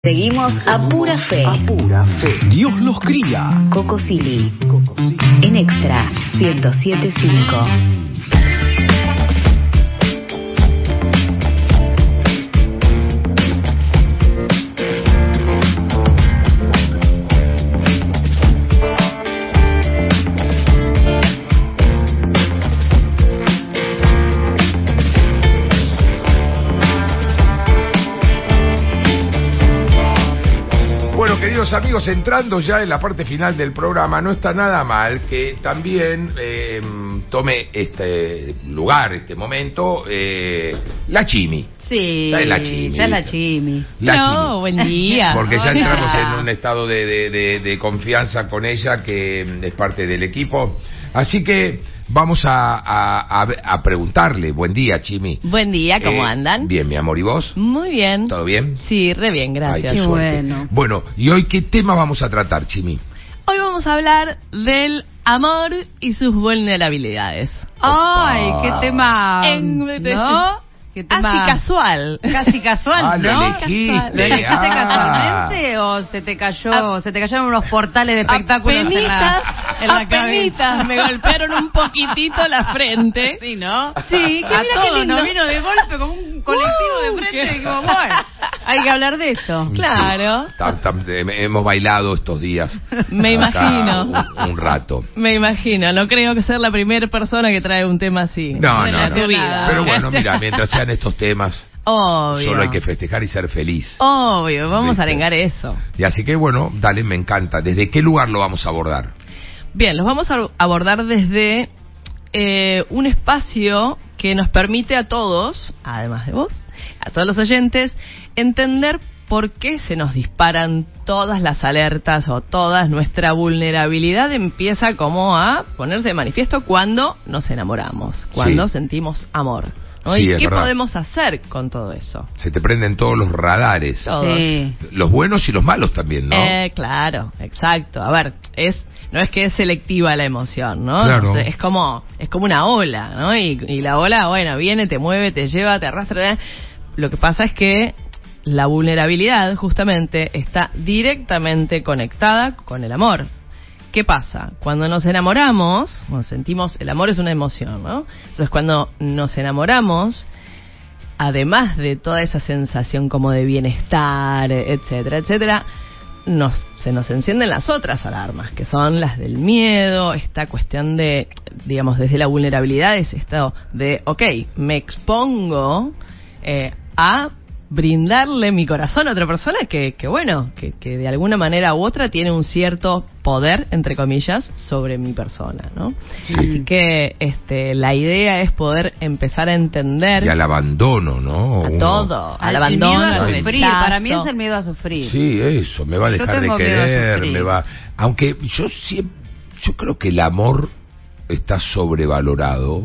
Seguimos a pura fe. A pura fe. Dios los cría. Coco Silly. En Extra 107.5. Amigos, entrando ya en la parte final del programa, no está nada mal que también tome este lugar, este momento, la Chimi. Sí, ya es la Chimi. Ya es la Chimi. Chimi. Buen día. Porque ya Hola. entramos en un estado de confianza con ella, que es parte del equipo. Así que vamos a preguntarle. Buen día, Chimi. Buen día, ¿cómo andan? Bien, mi amor, ¿y vos? Muy bien. ¿Todo bien? Sí, re bien, gracias. Ay, qué suerte. Bueno. Bueno, ¿y hoy qué tema vamos a tratar, Chimi? Hoy vamos a hablar del amor y sus vulnerabilidades. Ay, qué tema, ¿no? ¿Qué tema? Así casual. Casi casual, lo ¿no? elegiste. ¿Lo elegiste casualmente o se te cayeron unos portales de espectáculos en la cabeza? Me golpearon un poquitito la frente. Sí, ¿no? Sí, que a mira todos qué lindo. nos vino de golpe como un colectivo de frente y como, bueno, hay que hablar de eso. Claro. Hemos bailado estos días. Me imagino. Un rato. Me imagino. No creo que ser la primera persona que trae un tema así. No. Su vida. Pero bueno, mira, mientras sean estos temas, obvio. Solo hay que festejar y ser feliz. Obvio, vamos ¿Viste? a arengar eso. Y así que bueno, dale, me encanta. ¿Desde qué lugar lo vamos a abordar? Bien, los vamos a abordar desde un espacio que nos permite a todos, además de vos, a todos los oyentes, entender por qué se nos disparan todas las alertas o toda nuestra vulnerabilidad empieza como a ponerse de manifiesto cuando nos enamoramos, cuando sentimos amor, ¿no? Sí, ¿Y qué verdad. podemos hacer con todo eso? Se te prenden todos los radares. Todos. Sí. Los buenos y los malos también, ¿no? Claro, exacto. A ver, no es que es selectiva la emoción, ¿no? Claro. Entonces, es como una ola, ¿no? Y la ola, bueno, viene, te mueve, te lleva, te arrastra. Lo que pasa es que la vulnerabilidad, justamente, está directamente conectada con el amor. ¿Qué pasa? Cuando nos enamoramos, cuando sentimos, el amor es una emoción, ¿no? Entonces, cuando nos enamoramos, además de toda esa sensación como de bienestar, etcétera, etcétera, se nos encienden las otras alarmas, que son las del miedo, esta cuestión de, digamos, desde la vulnerabilidad es esto de, me expongo a brindarle mi corazón a otra persona que de alguna manera u otra tiene un cierto poder, entre comillas, sobre mi persona, ¿no? Sí. Así que la idea es poder empezar a entender Y al abandono, ¿no? al abandono, miedo a al sufrir. rechazo. Para mí es el miedo a sufrir. Sí, eso, me va a Yo dejar de tengo miedo a querer, sufrir. me va... Aunque yo creo que el amor está sobrevalorado.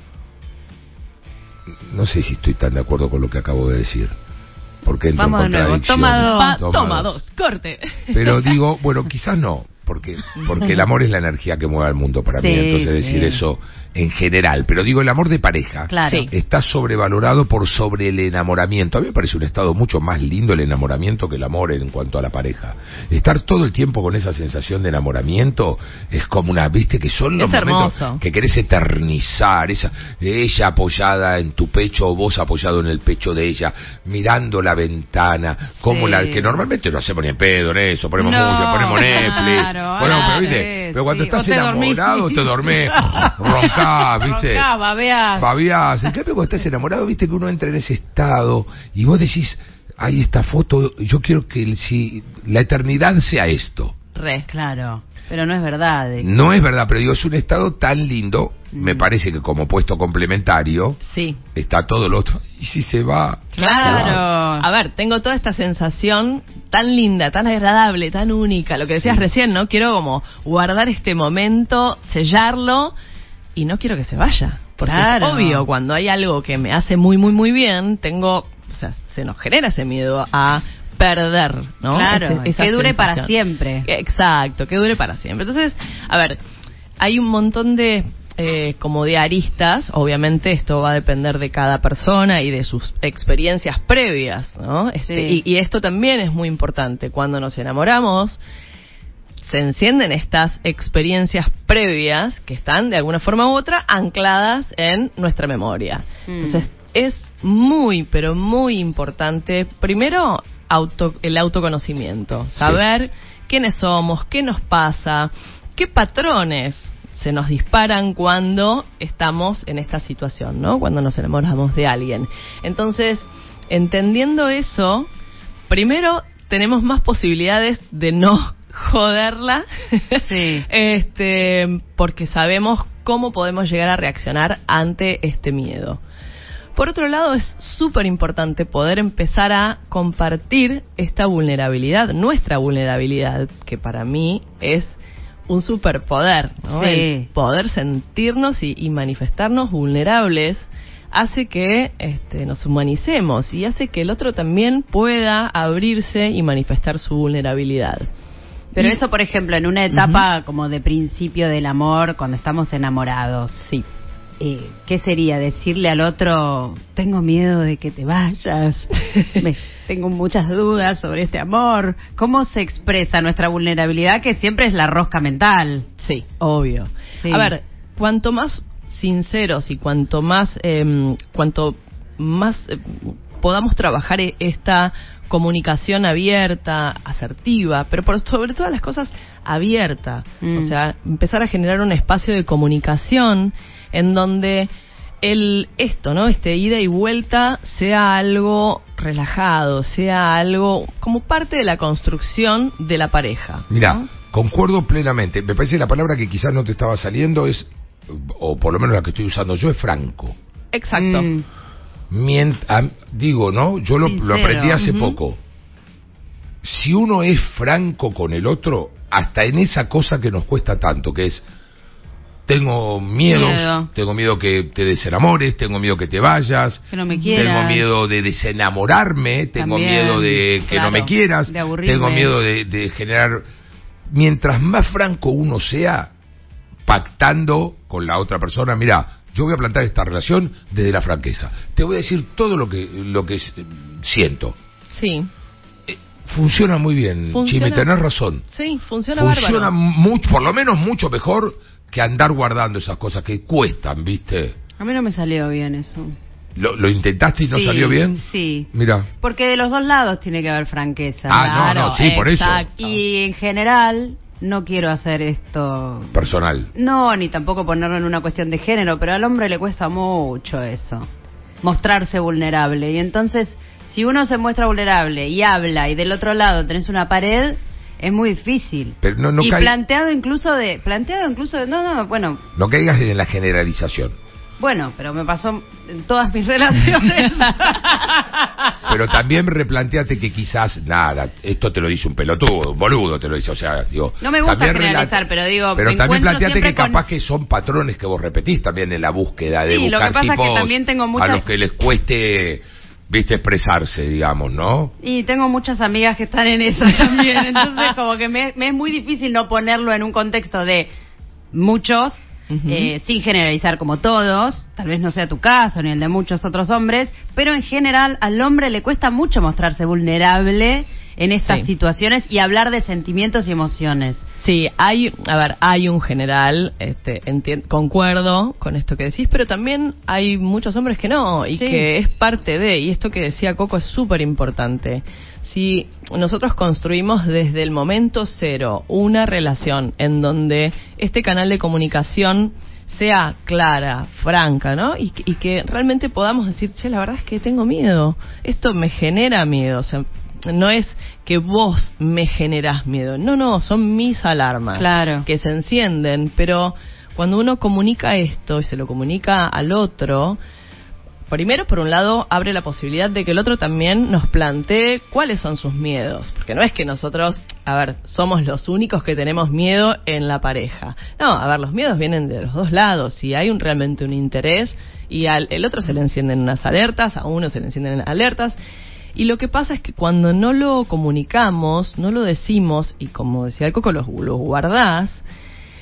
No sé si estoy tan de acuerdo con lo que acabo de decir, porque entro Vamos en de nuevo, contradicción. Toma dos, corte. Pero digo, bueno, quizás no, porque el amor es la energía que mueve al mundo para mí, Sí, entonces decir sí. eso en general. Pero digo, el amor de pareja Claro. Sí. está sobrevalorado por sobre el enamoramiento. A mí me parece un estado mucho más lindo el enamoramiento que el amor en cuanto a la pareja. Estar todo el tiempo con esa sensación de enamoramiento es como viste, que son los Es momentos hermoso. que querés eternizar, ella apoyada en tu pecho o vos apoyado en el pecho de ella, mirando la ventana, como Sí. que normalmente no hacemos ni en pedo en eso, ponemos No, música, ponemos Netflix. claro, Bueno, pero ahora viste, es, pero cuando sí. estás O te dormís. enamorado te dormís, roncás, viste. Roncás, babeás. Babiás. En cambio, cuando estás enamorado, viste que uno entra en ese estado y vos decís, hay esta foto, yo quiero que si la eternidad sea esto. Claro, pero no es verdad. No es verdad, pero digo, es un estado tan lindo, me parece que como puesto complementario, Sí. está todo lo otro. ¿Y si se va? Claro. A ver, tengo toda esta sensación tan linda, tan agradable, tan única, lo que decías recién, ¿no? Quiero como guardar este momento, sellarlo y no quiero que se vaya. Porque Claro. es obvio, cuando hay algo que me hace muy, muy, muy bien, se nos genera ese miedo a perder, ¿no? Claro, Esa que dure para sensación. siempre. Exacto, que dure para siempre. Entonces, a ver, hay un montón de como de aristas. Obviamente esto va a depender de cada persona y de sus experiencias previas, ¿no? Y esto también es muy importante. Cuando nos enamoramos, se encienden estas experiencias previas que están de alguna forma u otra ancladas en nuestra memoria. Entonces es muy, pero muy importante, primero, el autoconocimiento, saber quiénes somos, qué nos pasa, qué patrones se nos disparan cuando estamos en esta situación, ¿no? Cuando nos enamoramos de alguien. Entonces, entendiendo eso, primero tenemos más posibilidades de no joderla, porque sabemos cómo podemos llegar a reaccionar ante este miedo. Por otro lado, es súper importante poder empezar a compartir esta vulnerabilidad, nuestra vulnerabilidad, que para mí es un superpoder, ¿no? El poder sentirnos y manifestarnos vulnerables hace que nos humanicemos y hace que el otro también pueda abrirse y manifestar su vulnerabilidad. Pero eso, por ejemplo, en una etapa como de principio del amor, cuando estamos enamorados. Sí. ¿Qué sería? Decirle al otro, tengo miedo de que te vayas, tengo muchas dudas sobre este amor. ¿Cómo se expresa nuestra vulnerabilidad, que siempre es la rosca mental? Sí, obvio. Sí. A ver, cuanto más sinceros y cuanto más podamos trabajar esta comunicación abierta, asertiva, pero sobre todas las cosas abierta, o sea, empezar a generar un espacio de comunicación en donde este ida y vuelta sea algo relajado, sea algo como parte de la construcción de la pareja. Mirá, ¿no? Concuerdo plenamente. Me parece que la palabra que quizás no te estaba saliendo es, o por lo menos la que estoy usando yo, es franco. Exacto. Digo, ¿no? Yo lo aprendí hace poco. Si uno es franco con el otro, hasta en esa cosa que nos cuesta tanto, que es tengo miedos, tengo miedo que te desenamores, tengo miedo que te vayas, que no me quieras, tengo miedo de desenamorarme, tengo miedo de que no me quieras, tengo miedo de generar. Mientras más franco uno sea, pactando con la otra persona, mira, yo voy a plantar esta relación desde la franqueza, te voy a decir todo lo que siento. Sí. Funciona muy bien, Chimi, tenés razón. Sí, funciona bárbaro. Mucho, por lo menos mucho mejor que andar guardando esas cosas que cuestan, ¿viste? A mí no me salió bien eso. ¿Lo intentaste y no salió bien? Sí. Mira. Porque de los dos lados tiene que haber franqueza. No, sí, por eso. Y en general no quiero hacer esto personal. No, ni tampoco ponerlo en una cuestión de género, pero al hombre le cuesta mucho eso, mostrarse vulnerable. Y entonces, si uno se muestra vulnerable y habla y del otro lado tenés una pared, es muy difícil. Pero y planteado incluso de bueno. No caigas en la generalización. Bueno, pero me pasó en todas mis relaciones. Pero también replanteate que quizás, esto te lo dice un pelotudo, un boludo te lo dice, o sea, digo... No me gusta generalizar, pero digo... Pero también planteate que capaz que son patrones que vos repetís también en la búsqueda de buscar lo que pasa tipos es que también tengo muchas... a los que les cueste, expresarse, digamos, ¿no? Y tengo muchas amigas que están en eso también, entonces como que me es muy difícil no ponerlo en un contexto de muchos... sin generalizar como todos, tal vez no sea tu caso ni el de muchos otros hombres, pero en general al hombre le cuesta mucho mostrarse vulnerable en estas situaciones y hablar de sentimientos y emociones. Sí, hay un general, concuerdo con esto que decís, pero también hay muchos hombres que no, y que es parte de, y esto que decía Coco es súper importante. Si nosotros construimos desde el momento cero una relación en donde este canal de comunicación sea clara, franca, ¿no? Y que realmente podamos decir, la verdad es que tengo miedo, esto me genera miedo, o sea, no es que vos me generás miedo, no, son mis alarmas que se encienden, pero cuando uno comunica esto y se lo comunica al otro, primero, por un lado, abre la posibilidad de que el otro también nos plantee cuáles son sus miedos. Porque no es que nosotros, somos los únicos que tenemos miedo en la pareja. No, los miedos vienen de los dos lados. Si hay realmente un interés y el otro se le encienden unas alertas, a uno se le encienden alertas. Y lo que pasa es que cuando no lo comunicamos, no lo decimos, y como decía el Coco, lo guardás,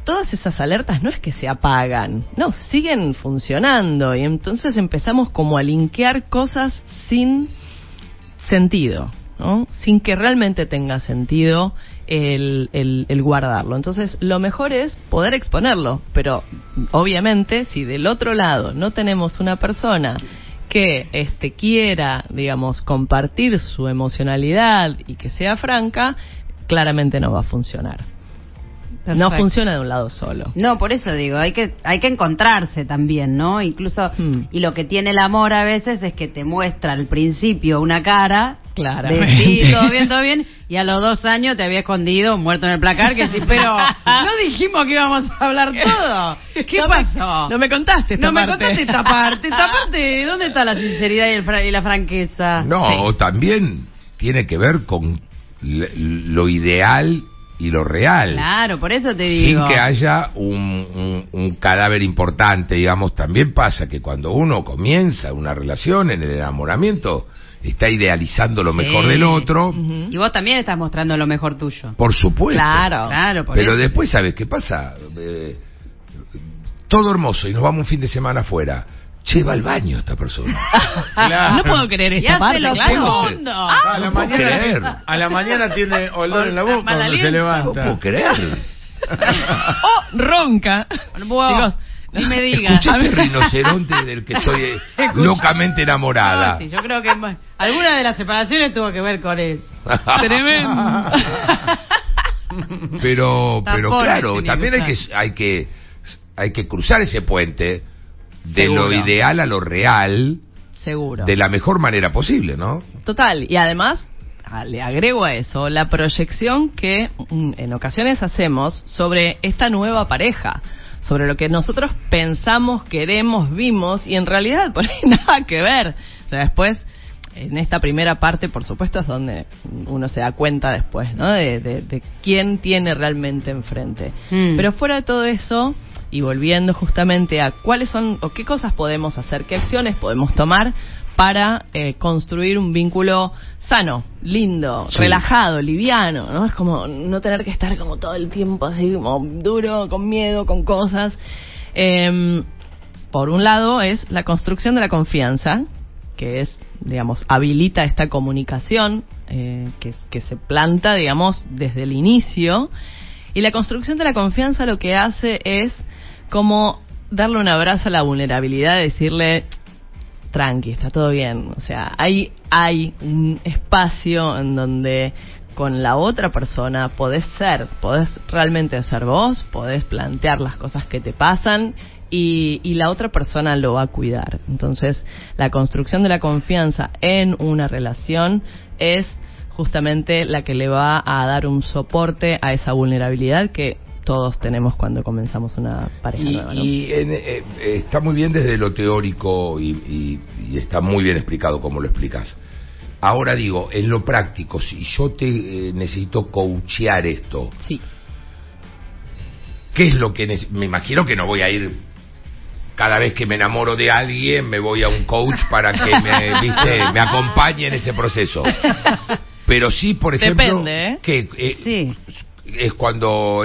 todas esas alertas no es que se apagan, no, siguen funcionando, y entonces empezamos como a linkear cosas sin sentido, ¿no? Sin que realmente tenga sentido el guardarlo. Entonces, lo mejor es poder exponerlo, pero obviamente si del otro lado no tenemos una persona que quiera, digamos, compartir su emocionalidad y que sea franca, claramente no va a funcionar. Perfecto. No funciona de un lado solo. No, por eso digo, hay que encontrarse también, ¿no? Incluso, y lo que tiene el amor a veces es que te muestra al principio una cara, claramente, de sí, todo bien, y a los 2 años te había escondido, muerto en el placar, que sí, pero no dijimos que íbamos a hablar todo. ¿Qué pasó? No me contaste esta parte. No me contaste esta parte. Esta parte, ¿dónde está la sinceridad y la franqueza? No, también tiene que ver con lo ideal y lo real. Claro, por eso te digo. Sin que haya un cadáver importante, digamos. También pasa que cuando uno comienza una relación, en el enamoramiento, está idealizando lo mejor del otro. Y vos también estás mostrando lo mejor tuyo. Por supuesto. Claro. Pero después, ¿sabes qué pasa? Todo hermoso y nos vamos un fin de semana afuera. Che, va al baño esta persona. Claro. No puedo creer esta parte, claro. A la mañana tiene olor en la boca cuando se levanta. No puedo creer. Ronca. Chicos, ni me digas. Escuché este rinoceronte del que estoy locamente enamorada. No, sí, yo creo que alguna de las separaciones tuvo que ver con eso. Tremendo. Pero claro, también hay que cruzar ese puente de seguro, lo ideal a lo real, seguro, de la mejor manera posible, ¿no? Total, y además le agrego a eso la proyección que en ocasiones hacemos sobre esta nueva pareja, sobre lo que nosotros pensamos, queremos, vimos, y en realidad por ahí nada que ver. O sea, después, en esta primera parte, por supuesto, es donde uno se da cuenta después, ¿no? De quién tiene realmente enfrente. Pero fuera de todo eso, y volviendo justamente a cuáles son o qué cosas podemos hacer, qué acciones podemos tomar para construir un vínculo sano, lindo, sí, relajado, liviano, ¿no? Es como no tener que estar como todo el tiempo así como duro, con miedo, con cosas. Por un lado es la construcción de la confianza, que es, digamos, habilita esta comunicación que se planta, digamos, desde el inicio. Y la construcción de la confianza lo que hace es como darle un abrazo a la vulnerabilidad, decirle, tranqui, está todo bien. O sea, hay un espacio en donde con la otra persona podés realmente ser vos, podés plantear las cosas que te pasan y la otra persona lo va a cuidar. Entonces, la construcción de la confianza en una relación es justamente la que le va a dar un soporte a esa vulnerabilidad que todos tenemos cuando comenzamos una pareja nueva, ¿no? Está muy bien desde lo teórico y está muy bien explicado como lo explicas. Ahora digo, en lo práctico, si yo te necesito coachear esto, sí, ¿qué es lo que me imagino que no voy a ir cada vez que me enamoro de alguien, me voy a un coach para que me acompañe en ese proceso? Pero sí, por ejemplo, depende, ¿eh? Que sí, es cuando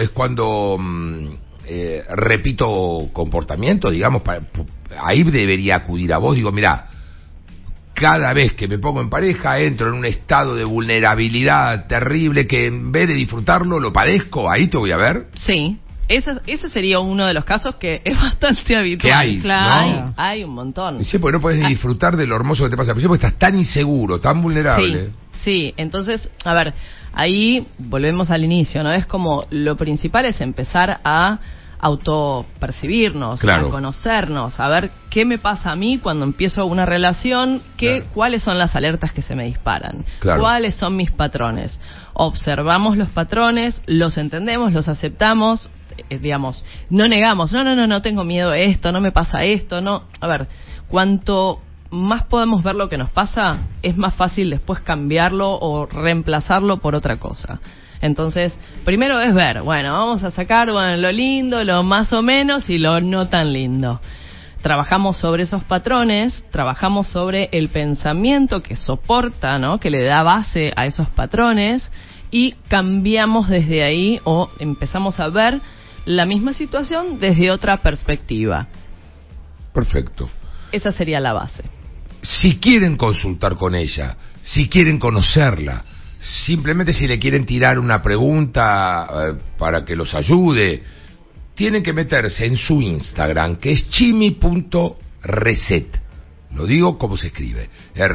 repito comportamiento, digamos, ahí debería acudir a vos. Digo, mira, cada vez que me pongo en pareja entro en un estado de vulnerabilidad terrible que en vez de disfrutarlo lo padezco. Ahí te voy a ver. Sí, ese sería uno de los casos que es bastante habitual. Que hay, claro, ¿no? hay un montón. Sí, porque no puedes ni disfrutar de lo hermoso que te pasa, porque estás tan inseguro, tan vulnerable. Sí, entonces, a ver, ahí volvemos al inicio, ¿no? Es como lo principal es empezar a autopercibirnos, claro, a conocernos, a ver qué me pasa a mí cuando empiezo una relación, claro, cuáles son las alertas que se me disparan, claro, cuáles son mis patrones. Observamos los patrones, los entendemos, los aceptamos, digamos, no negamos, no tengo miedo a esto, no me pasa esto, no. A ver, cuanto más podemos ver lo que nos pasa, es más fácil después cambiarlo o reemplazarlo por otra cosa. Entonces, primero es ver, bueno, vamos a sacar lo lindo, lo más o menos y lo no tan lindo. Trabajamos sobre esos patrones, trabajamos sobre el pensamiento que soporta, ¿no? Que le da base a esos patrones y cambiamos desde ahí o empezamos a ver la misma situación desde otra perspectiva. Perfecto. Esa sería la base. Si quieren consultar con ella, si quieren conocerla, simplemente si le quieren tirar una pregunta para que los ayude, tienen que meterse en su Instagram, que es chimi.reset. Lo digo como se escribe,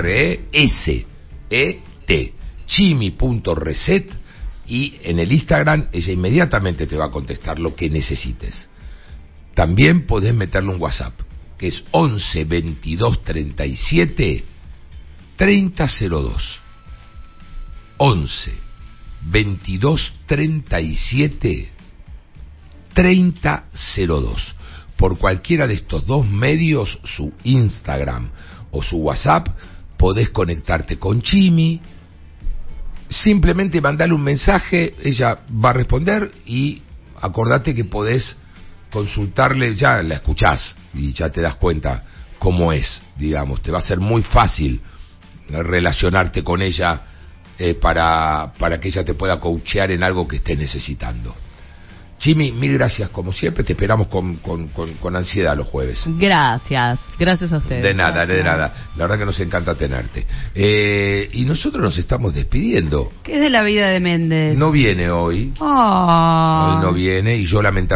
R-E-S-E-T, chimi.reset, y en el Instagram ella inmediatamente te va a contestar lo que necesites. También podés meterle un WhatsApp, que es 11 22 37 3002. 11 22 37 3002. Por cualquiera de estos dos medios, su Instagram o su WhatsApp, podés conectarte con Chimi, simplemente mandarle un mensaje, ella va a responder, y acordate que podés consultarle, ya la escuchás y ya te das cuenta cómo es, digamos, te va a ser muy fácil relacionarte con ella para que ella te pueda coachear en algo que estés necesitando. Chimi, mil gracias, como siempre, te esperamos con ansiedad los jueves. Gracias a ustedes. De nada, la verdad que nos encanta tenerte. Y nosotros nos estamos despidiendo. ¿Qué es de la vida de Méndez? No viene hoy. Oh. Hoy no viene, y yo lamentablemente